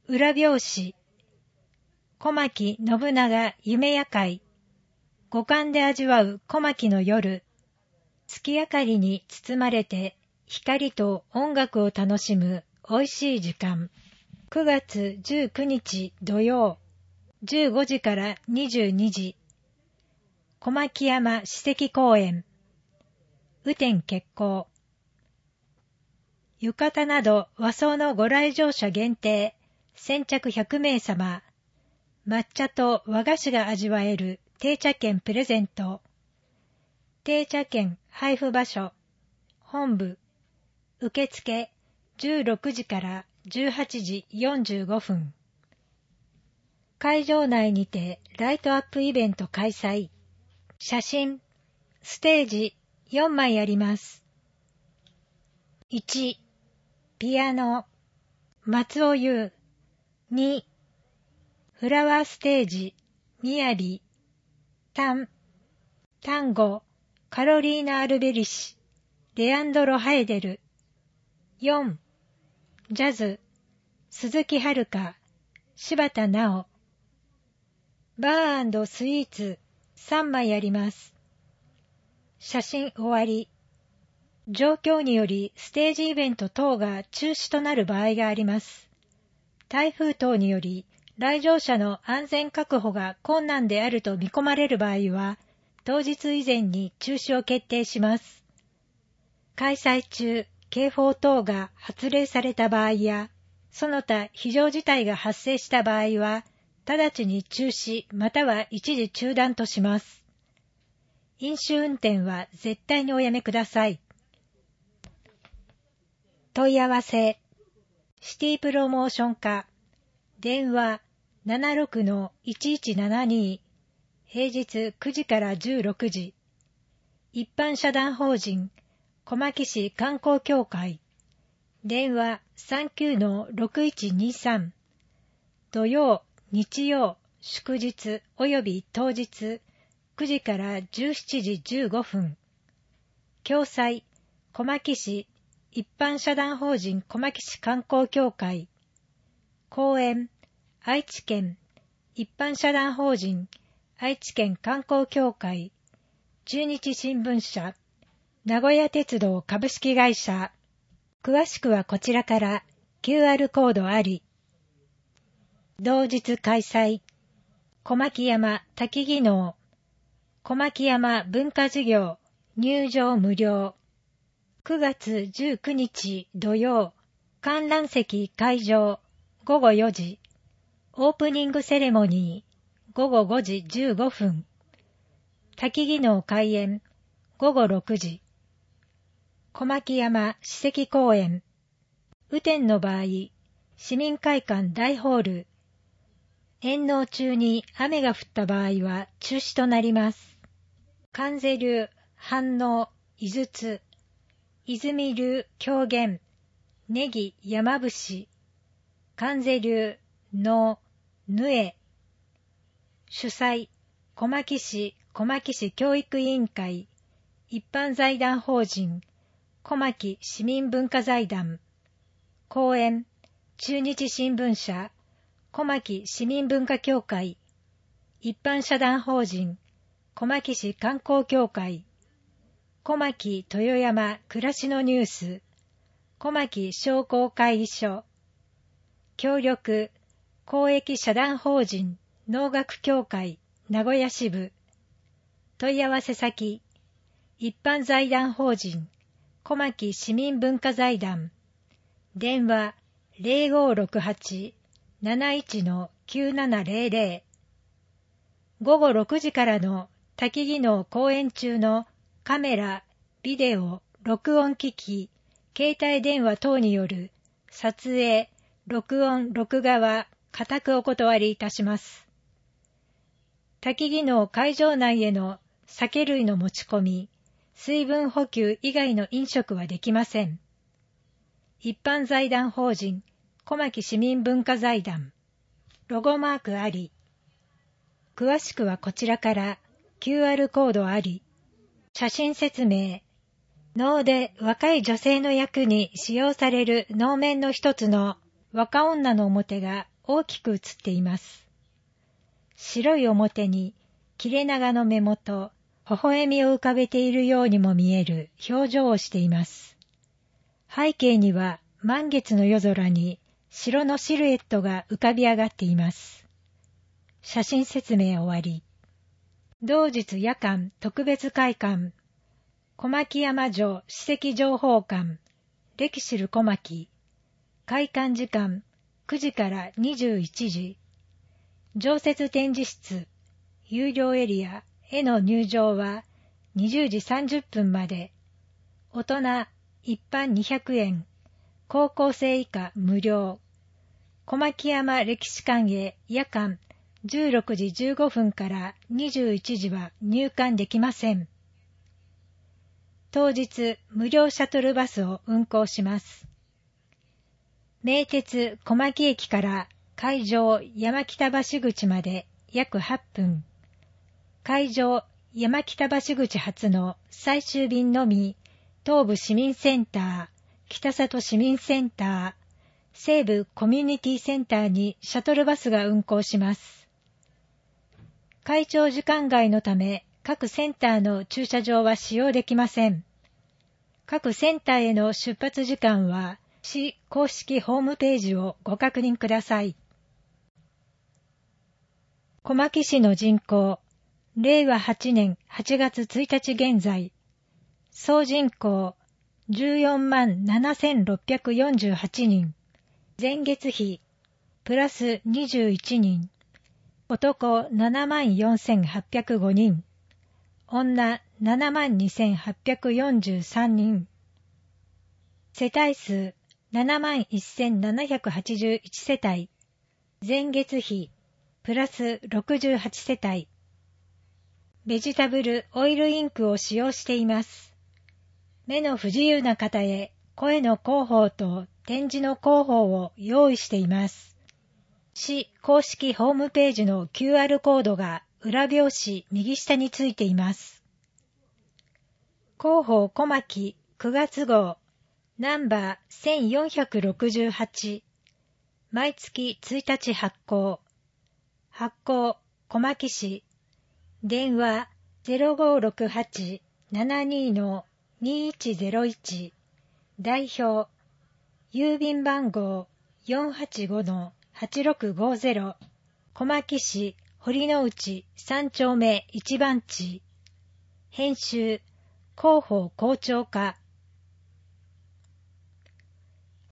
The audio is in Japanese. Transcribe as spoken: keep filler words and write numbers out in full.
裏表紙、小牧信長夢夜会、五感で味わう小牧の夜、月明かりに包まれて光と音楽を楽しむ美味しい時間。くがつじゅうくにち土曜、じゅうごじからにじゅうにじ、小牧山史跡公園、雨天決行。浴衣など和装のご来場者限定、先着ひゃくめいさま、抹茶と和菓子が味わえる定茶券プレゼント。定茶券配布場所、本部、受付じゅうろくじからじゅうはちじよんじゅうごふん。会場内にてライトアップイベント開催。写真、ステージよんまいあります。いち、ピアノ、松尾優。に、フラワーステージ、みやび。さん、単語、カロリーナ・アルベリシ、レアンドロ・ハエデル。よん、ジャズ、鈴木遥香、柴田直。バー&スイーツさんまいあります。写真終わり。状況によりステージイベント等が中止となる場合があります。台風等により来場者の安全確保が困難であると見込まれる場合は、当日以前に中止を決定します。開催中、警報等が発令された場合や、その他非常事態が発生した場合は、直ちに中止または一時中断とします。飲酒運転は絶対におやめください。問い合わせ、シティプロモーション課、電話 ななろくのいちいちななに、平日くじからじゅうろくじ、一般社団法人小牧市観光協会、電話 さんきゅうのろくいちにさん、土曜、日曜、祝日および当日くじからじゅうしちじじゅうごふん。共催、小牧市一般社団法人小牧市観光協会。講演、愛知県一般社団法人愛知県観光協会。中日新聞社、名古屋鉄道株式会社。詳しくはこちらから キューアール コードあり。同日開催。小牧山滝技能。小牧山文化事業。入場無料。くがつじゅうくにち土曜。観覧席会場。ごごよじ。オープニングセレモニー。ごごごじじゅうごふん。滝技能開演。ごごろくじ。小牧山史跡公園。雨天の場合、市民会館大ホール。演能中に雨が降った場合は中止となります。関西流、反応、井筒、泉流、狂言、ネギ、山伏、関西流、能、ぬえ。主催、小牧市、小牧市教育委員会、一般財団法人、小牧市民文化財団。講演、中日新聞社、小牧市民文化協会、一般社団法人、小牧市観光協会、小牧豊山暮らしのニュース、小牧商工会議所、協力、公益社団法人、農学協会、名古屋支部、問い合わせ先、一般財団法人、小牧市民文化財団、電話 ゼロごろくはち なないちのきゅうななゼロゼロ。ごごろくじからの滝技能講演中のカメラ、ビデオ、録音機器、携帯電話等による撮影、録音、録画は固くお断りいたします。滝技能会場内への酒類の持ち込み、水分補給以外の飲食はできません。一般財団法人、小牧市民文化財団。ロゴマークあり。詳しくはこちらから キューアール コードあり。写真説明。能で若い女性の役に使用される能面の一つの若女の面が大きく写っています。白い表に切れ長の目元、微笑みを浮かべているようにも見える表情をしています。背景には満月の夜空に城のシルエットが浮かび上がっています。写真説明終わり。同日夜間特別会館、小牧山城史跡情報館、歴史る小牧、開館時間くじからにじゅういちじ、常設展示室、有料エリアへの入場はにじゅうじさんじゅっぷんまで、大人一般にひゃくえん、高校生以下無料。小牧山歴史館へ夜間じゅうろくじじゅうごふんからにじゅういちじは入館できません。当日無料シャトルバスを運行します。名鉄小牧駅から会場山北橋口まで約はっぷん。会場山北橋口発の最終便のみ、東部市民センター、北里市民センター、西部コミュニティセンターにシャトルバスが運行します。開庁時間外のため、各センターの駐車場は使用できません。各センターへの出発時間は、市公式ホームページをご確認ください。小牧市の人口、れいわはちねんはちがつついたち現在、総人口じゅうよんまんななせんろっぴゃくよんじゅうはちにん、前月比プラスにじゅういちにん、男ななまんよんせんはっぴゃくごにん、女ななまんにせんはっぴゃくよんじゅうさんにん、世帯数ななまんせんななひゃくはちじゅういち世帯、前月比プラスろくじゅうはち世帯。ベジタブルオイルインクを使用しています。目の不自由な方へ声の広報と展示の広報を用意しています。市公式ホームページの キューアール コードが裏表紙右下についています。広報小牧くがつ号ナンバーせんよんひゃくろくじゅうはち、毎月ついたち発行。発行小牧市。電話 ゼロごろくはちななにのにいちゼロいち、代表郵便番号 よんはちごのはちろくごゼロ、小牧市堀之内さん丁目いち番地。編集広報校長課